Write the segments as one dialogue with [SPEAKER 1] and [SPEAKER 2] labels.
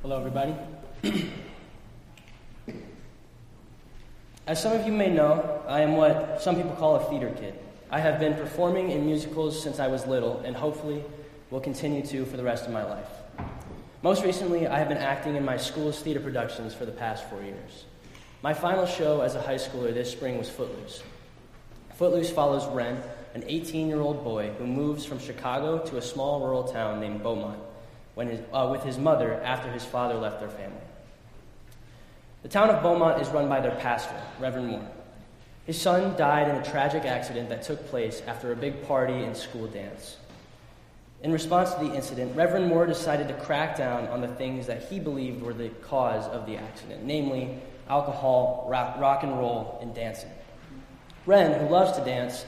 [SPEAKER 1] Hello, everybody. As some of you may know, I am what some people call a theater kid. I have been performing in musicals since I was little, and hopefully will continue to for the rest of my life. Most recently, I have been acting in my school's theater productions for the past 4 years. My final show as a high schooler this spring was Footloose. Footloose follows Ren, an 18-year-old boy who moves from Chicago to a small rural town named Beaumont with his mother after his father left their family. The town of Beaumont is run by their pastor, Reverend Moore. His son died in a tragic accident that took place after a big party and school dance. In response to the incident, Reverend Moore decided to crack down on the things that he believed were the cause of the accident, namely alcohol, rock and roll, and dancing. Ren, who loves to dance,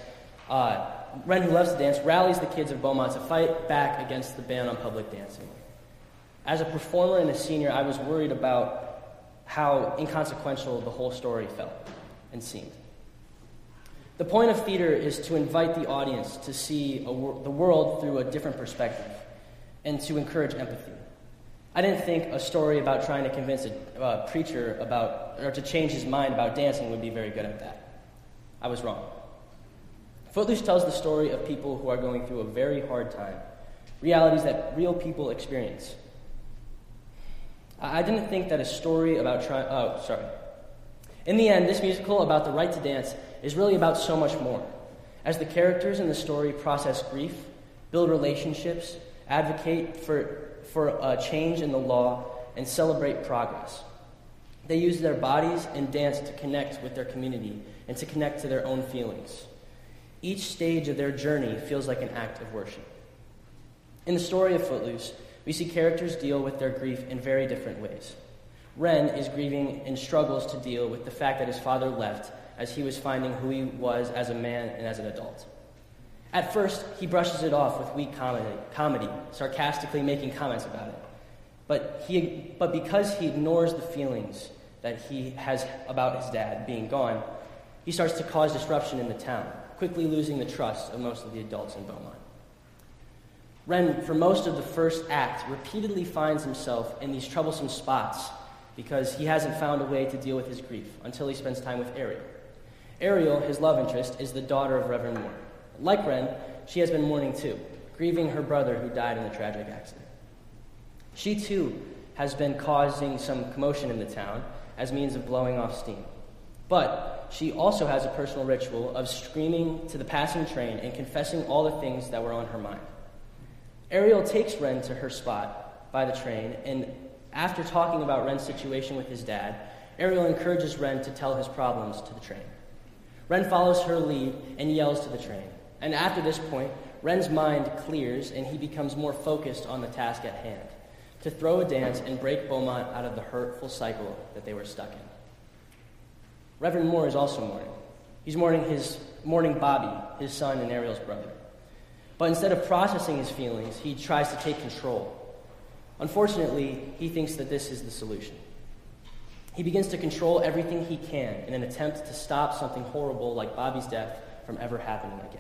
[SPEAKER 1] rallies the kids of Beaumont to fight back against the ban on public dancing. As a performer and a senior, I was worried about how inconsequential the whole story felt and seemed. The point of theater is to invite the audience to see the world through a different perspective and to encourage empathy. I didn't think a story about trying to convince a preacher to change his mind about dancing would be very good at that. I was wrong. Footloose tells the story of people who are going through a very hard time, realities that real people experience. I didn't think that a story about In the end, this musical about the right to dance is really about so much more. As the characters in the story process grief, build relationships, advocate for a change in the law, and celebrate progress. They use their bodies and dance to connect with their community and to connect to their own feelings. Each stage of their journey feels like an act of worship. In the story of Footloose, we see characters deal with their grief in very different ways. Ren is grieving and struggles to deal with the fact that his father left as he was finding who he was as a man and as an adult. At first, he brushes it off with weak comedy, sarcastically making comments about it. But because he ignores the feelings that he has about his dad being gone, he starts to cause disruption in the town, quickly losing the trust of most of the adults in Beaumont. Ren, for most of the first act, repeatedly finds himself in these troublesome spots because he hasn't found a way to deal with his grief until he spends time with Ariel. Ariel, his love interest, is the daughter of Reverend Moore. Like Ren, she has been mourning too, grieving her brother who died in a tragic accident. She too has been causing some commotion in the town as means of blowing off steam. But she also has a personal ritual of screaming to the passing train and confessing all the things that were on her mind. Ariel takes Ren to her spot by the train, and after talking about Ren's situation with his dad, Ariel encourages Ren to tell his problems to the train. Ren follows her lead and yells to the train. And after this point, Ren's mind clears and he becomes more focused on the task at hand, to throw a dance and break Beaumont out of the hurtful cycle that they were stuck in. Reverend Moore is also mourning. He's mourning Bobby, his son and Ariel's brother. But instead of processing his feelings, he tries to take control. Unfortunately, he thinks that this is the solution. He begins to control everything he can in an attempt to stop something horrible like Bobby's death from ever happening again.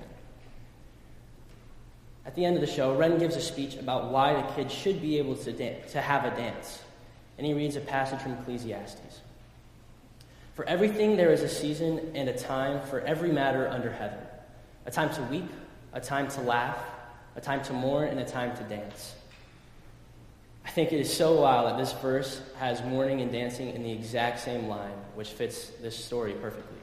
[SPEAKER 1] At the end of the show, Ren gives a speech about why the kids should be able to have a dance, and he reads a passage from Ecclesiastes. For everything there is a season and a time for every matter under heaven, a time to weep, a time to laugh, a time to mourn, and a time to dance. I think it is so wild that this verse has mourning and dancing in the exact same line, which fits this story perfectly.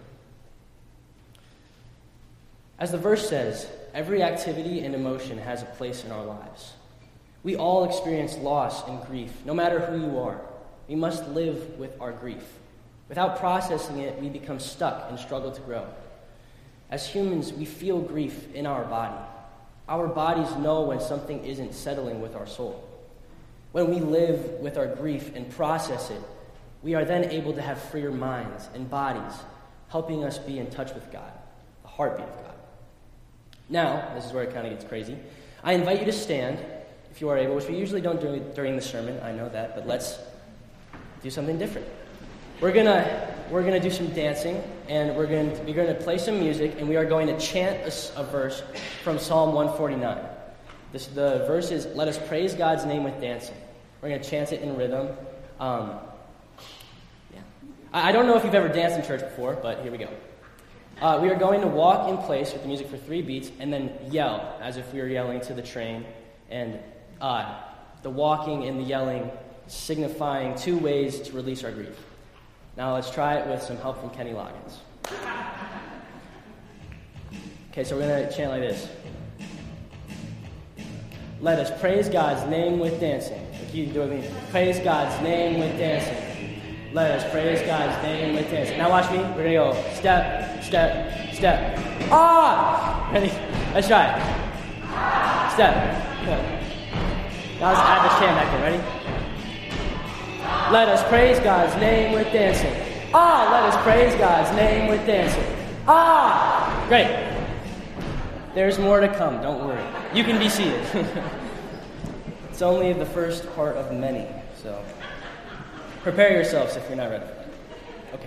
[SPEAKER 1] As the verse says, every activity and emotion has a place in our lives. We all experience loss and grief, no matter who you are. We must live with our grief. Without processing it, we become stuck and struggle to grow. As humans, we feel grief in our body. Our bodies know when something isn't settling with our soul. When we live with our grief and process it, we are then able to have freer minds and bodies, helping us be in touch with God, the heartbeat of God. Now, this is where it kind of gets crazy. I invite you to stand, if you are able, which we usually don't do during the sermon, I know that, but let's do something different. We're gonna do some dancing, and we're gonna play some music, and we are going to chant a verse from Psalm 149. The verse is, "Let us praise God's name with dancing. We're going to chant it in rhythm. I don't know if you've ever danced in church before, but here we go. We are going to walk in place with the music for 3 beats and then yell as if we were yelling to the train. And the walking and the yelling signifying 2 ways to release our grief. Now let's try it with some help from Kenny Loggins. Okay, so we're going to chant like this. Let us praise God's name with dancing. If you do it with me. Praise God's name with dancing. Let us praise God's name with dancing. Now watch me. We're going to go step, step, step. Ah! Ready? Let's try it. Step. Good. Now let's add this chant back in. Ready? Let us praise God's name with dancing. Ah! Let us praise God's name with dancing. Ah! Great. There's more to come. Don't worry. You can be seated. It's only the first part of many, so prepare yourselves if you're not ready for that. Okay.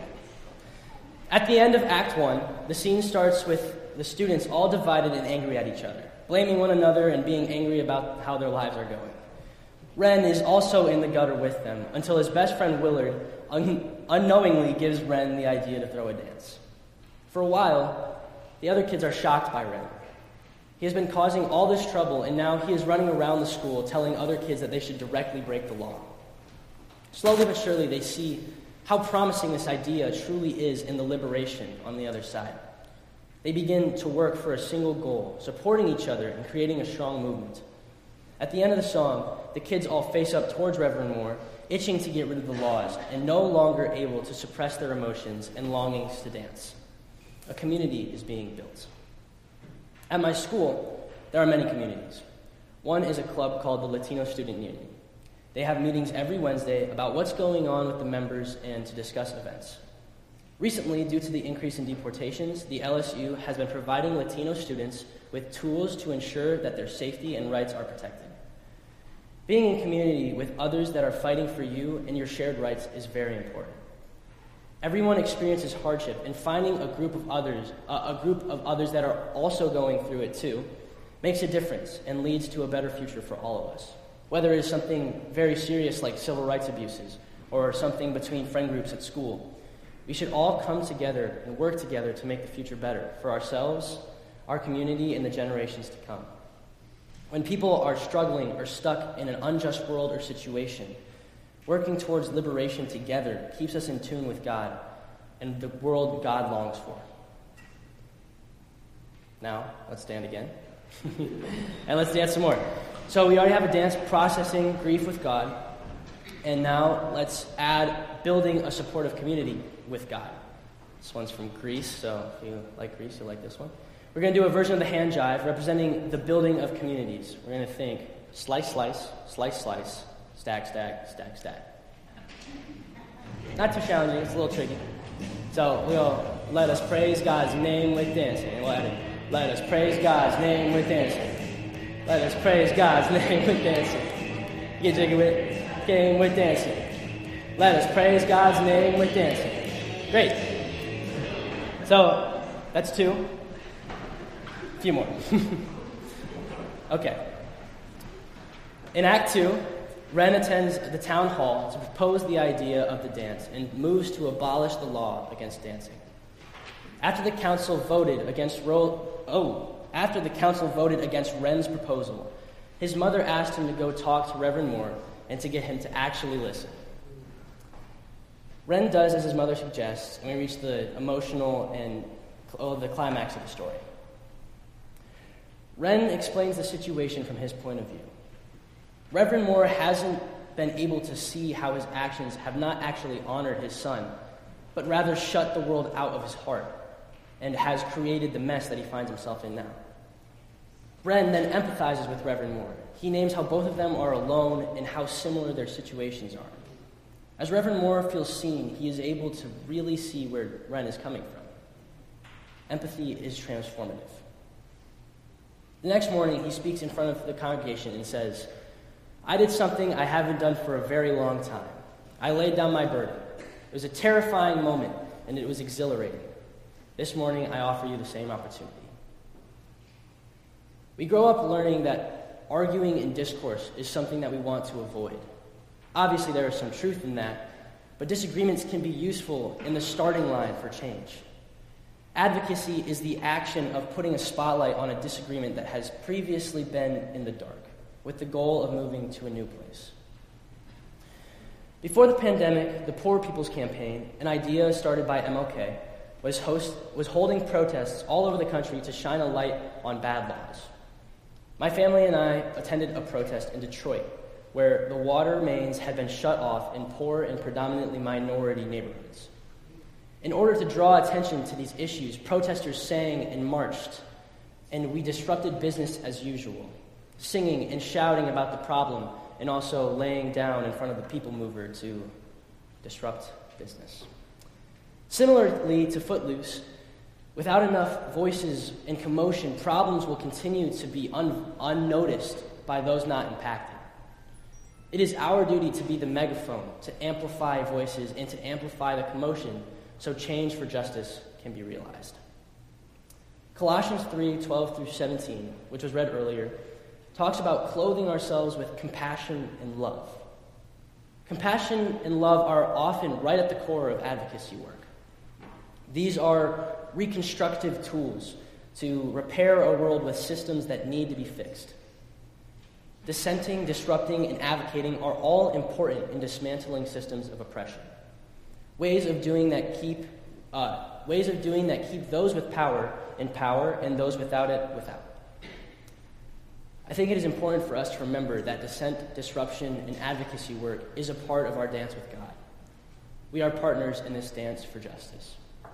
[SPEAKER 1] At the end of Act 1, the scene starts with the students all divided and angry at each other, blaming one another and being angry about how their lives are going. Ren is also in the gutter with them until his best friend Willard unknowingly gives Ren the idea to throw a dance. For a while, the other kids are shocked by Ren. He has been causing all this trouble, and now he is running around the school telling other kids that they should directly break the law. Slowly but surely, they see how promising this idea truly is in the liberation on the other side. They begin to work for a single goal, supporting each other and creating a strong movement. At the end of the song, the kids all face up towards Reverend Moore, itching to get rid of the laws and no longer able to suppress their emotions and longings to dance. A community is being built. At my school, there are many communities. One is a club called the Latino Student Union. They have meetings every Wednesday about what's going on with the members and to discuss events. Recently, due to the increase in deportations, the LSU has been providing Latino students with tools to ensure that their safety and rights are protected. Being in community with others that are fighting for you and your shared rights is very important. Everyone experiences hardship, and finding a group of others that are also going through it too, makes a difference and leads to a better future for all of us. Whether it is something very serious like civil rights abuses, or something between friend groups at school, we should all come together and work together to make the future better for ourselves, our community, and the generations to come. When people are struggling or stuck in an unjust world or situation, working towards liberation together keeps us in tune with God and the world God longs for. Now, let's stand again. And let's dance some more. So we already have a dance processing grief with God. And now let's add building a supportive community with God. This one's from Greece, so if you like Greece, you'll like this one. We're going to do a version of the hand jive representing the building of communities. We're going to think slice, slice, slice, slice, stack, stack, stack, stack. Not too challenging, it's a little tricky. So we'll let us praise God's name with dancing. And we'll add it. Let us praise God's name with dancing. Let us praise God's name with dancing. Get jiggy with it. Game with dancing. Let us praise God's name with dancing. Great. So that's 2. A few more. Okay. In Act 2, Ren attends the town hall to propose the idea of the dance and moves to abolish the law against dancing. After the council voted against Ren's proposal, his mother asked him to go talk to Reverend Moore and to get him to actually listen. Ren does as his mother suggests, and we reach the emotional and the climax of the story. Ren explains the situation from his point of view. Reverend Moore hasn't been able to see how his actions have not actually honored his son, but rather shut the world out of his heart and has created the mess that he finds himself in now. Ren then empathizes with Reverend Moore. He names how both of them are alone and how similar their situations are. As Reverend Moore feels seen, he is able to really see where Ren is coming from. Empathy is transformative. The next morning, he speaks in front of the congregation and says, "I did something I haven't done for a very long time. I laid down my burden. It was a terrifying moment, and it was exhilarating. This morning, I offer you the same opportunity." We grow up learning that arguing in discourse is something that we want to avoid. Obviously, there is some truth in that, but disagreements can be useful in the starting line for change. Advocacy is the action of putting a spotlight on a disagreement that has previously been in the dark, with the goal of moving to a new place. Before the pandemic, the Poor People's Campaign, an idea started by MLK, was holding protests all over the country to shine a light on bad laws. My family and I attended a protest in Detroit, where the water mains had been shut off in poor and predominantly minority neighborhoods. In order to draw attention to these issues, protesters sang and marched, and we disrupted business as usual, singing and shouting about the problem, and also laying down in front of the people mover to disrupt business. Similarly to Footloose, without enough voices and commotion, problems will continue to be unnoticed by those not impacted. It is our duty to be the megaphone, to amplify voices and to amplify the commotion so change for justice can be realized. Colossians 3:12-17, which was read earlier, talks about clothing ourselves with compassion and love. Compassion and love are often right at the core of advocacy work. These are reconstructive tools to repair a world with systems that need to be fixed. Dissenting, disrupting, and advocating are all important in dismantling systems of oppression. Ways of doing that keep those with power in power and those without it without. I think it is important for us to remember that dissent, disruption, and advocacy work is a part of our dance with God. We are partners in this dance for justice.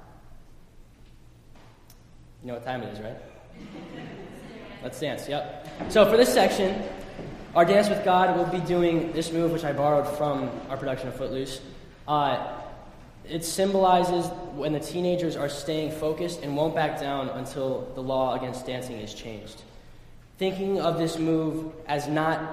[SPEAKER 1] You know what time it is, right? Let's dance, yep. So for this section, our dance with God will be doing this move, which I borrowed from our production of Footloose. It symbolizes when the teenagers are staying focused and won't back down until the law against dancing is changed. Think of this as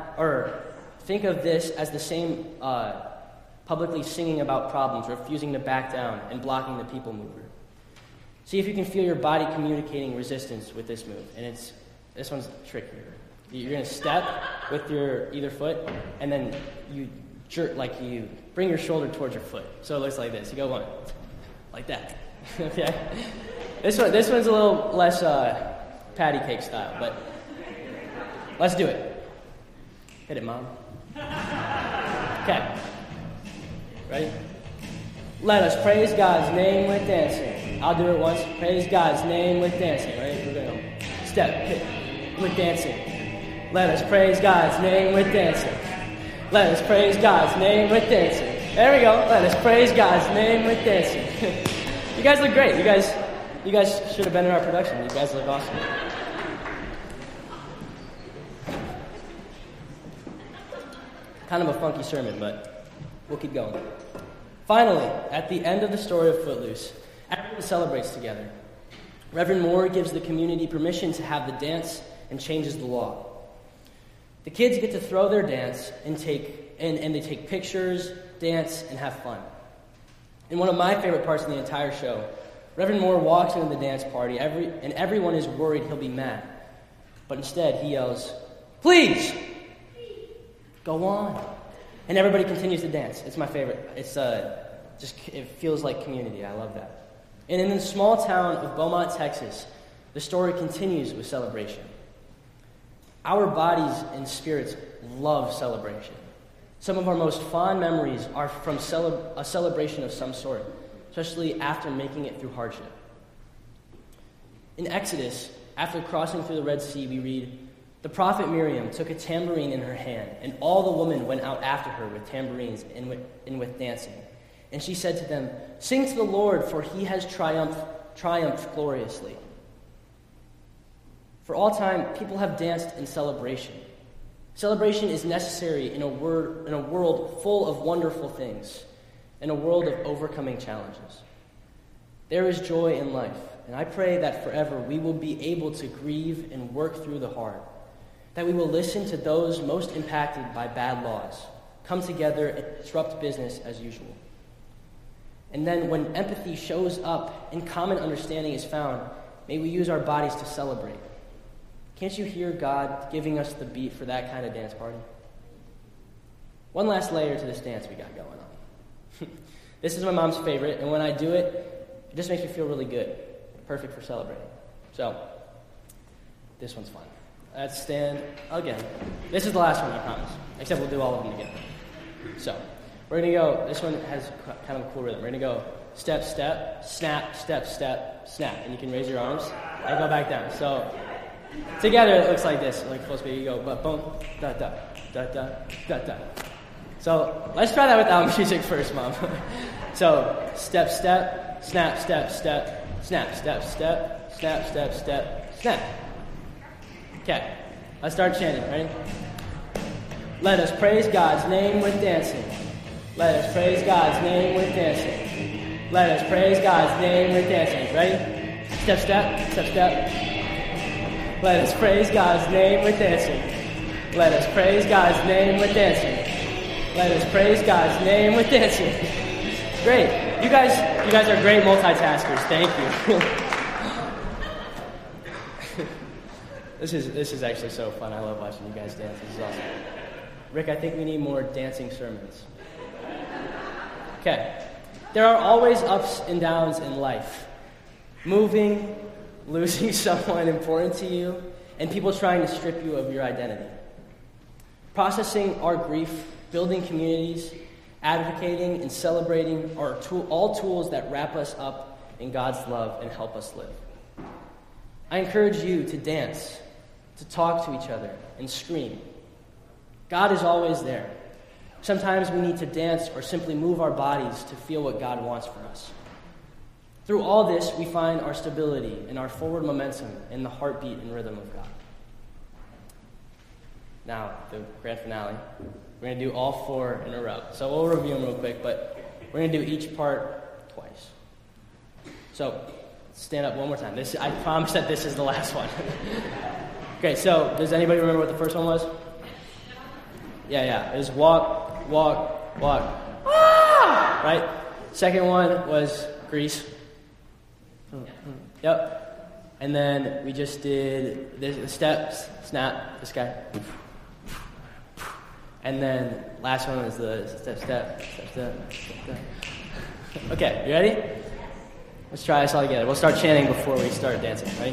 [SPEAKER 1] the same publicly singing about problems, refusing to back down, and blocking the people mover. See if you can feel your body communicating resistance with this move. And this one's trickier. You're going to step with your either foot, and then you jerk, you bring your shoulder towards your foot. So it looks like this. You go one, like that. Okay? This one's a little less patty cake style, but let's do it. Hit it, Mom. Okay. Ready? Let us praise God's name with dancing. I'll do it once. Praise God's name with dancing. Right? We're going to step, hit, with dancing. Let us praise God's name with dancing. Let us praise God's name with dancing. There we go. Let us praise God's name with dancing. You guys look great. You guys should have been in our production. You guys look awesome. Kind of a funky sermon, but we'll keep going. Finally, at the end of the story of Footloose, everyone celebrates together. Reverend Moore gives the community permission to have the dance and changes the law. The kids get to throw their dance and they take pictures, dance, and have fun. And one of my favorite parts of the entire show, Reverend Moore walks into the dance party and everyone is worried he'll be mad. But instead he yells, "Please! Go on." And everybody continues to dance. It's my favorite. It feels like community. I love that. And in the small town of Beaumont, Texas, the story continues with celebration. Our bodies and spirits love celebration. Some of our most fond memories are from a celebration of some sort, especially after making it through hardship. In Exodus, after crossing through the Red Sea, we read, "The prophet Miriam took a tambourine in her hand, and all the women went out after her with tambourines and with dancing. And she said to them, 'Sing to the Lord, for he has triumphed gloriously.'" For all time, people have danced in celebration. Celebration is necessary in a world full of wonderful things, in a world of overcoming challenges. There is joy in life, and I pray that forever we will be able to grieve and work through the hard, that we will listen to those most impacted by bad laws, come together and disrupt business as usual. And then when empathy shows up and common understanding is found, may we use our bodies to celebrate. Can't you hear God giving us the beat for that kind of dance party? One last layer to this dance we got going on. This is my mom's favorite, and when I do it, it just makes me feel really good. Perfect for celebrating. So, this one's fun. Let's stand again. This is the last one, I promise. Except we'll do all of them together. So, we're going to go, this one has kind of a cool rhythm. We're going to go step, step, snap, step, step, snap. And you can raise your arms and go back down. So, together it looks like this. Like full speed, you go, but boom, da, da, da, da, da, da. So, let's try that without music first, Mom. So, step, step, snap, step, step, snap, step, step, snap, step, step, snap. Okay, let's start chanting. Ready? Let us praise God's name with dancing. Let us praise God's name with dancing. Let us praise God's name with dancing. Ready? Step, step, step, step. Let us praise God's name with dancing. Let us praise God's name with dancing. Let us praise God's name with dancing. Great. You guys are great multitaskers. Thank you. This is actually so fun. I love watching you guys dance. This is awesome. Rick, I think we need more dancing sermons. Okay. There are always ups and downs in life. Moving, losing someone important to you, and people trying to strip you of your identity. Processing our grief, building communities, advocating, and celebrating are all tools that wrap us up in God's love and help us live. I encourage you to dance, to talk to each other, and scream. God is always there. Sometimes we need to dance or simply move our bodies to feel what God wants for us. Through all this, we find our stability and our forward momentum in the heartbeat and rhythm of God. Now, the grand finale. We're going to do all 4 in a row. So we'll review them real quick, but we're going to do each part twice. So, stand up one more time. I promise that this is the last one. Okay, so does anybody remember what the first one was? Yeah. It was walk, walk, walk. Ah! Right? Second one was Grease. Yep. And then we just did the steps, snap, this guy. And then last one was the step. Okay, you ready? Let's try this all together. We'll start chanting before we start dancing, right?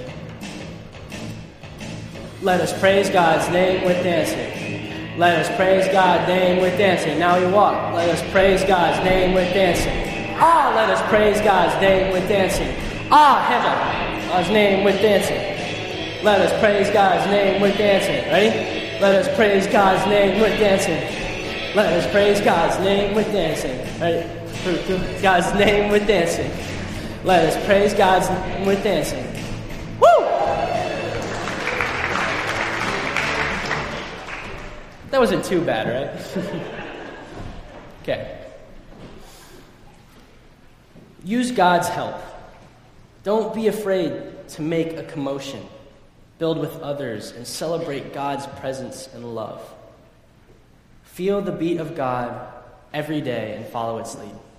[SPEAKER 1] Let us praise God's name with dancing. Let us praise God's name with dancing. Now we walk. Let us praise God's name with dancing. Ah, let us praise God's name with dancing. Ah, hands up. God's name with dancing. Let us praise God's name with dancing. Ready? Let us praise God's name with dancing. Let us praise God's name with dancing. Ready? God's name with dancing. Let us praise God's name with dancing. Woo! That wasn't too bad, right? Okay. Use God's help. Don't be afraid to make a commotion. Build with others and celebrate God's presence and love. Feel the beat of God every day and follow its lead.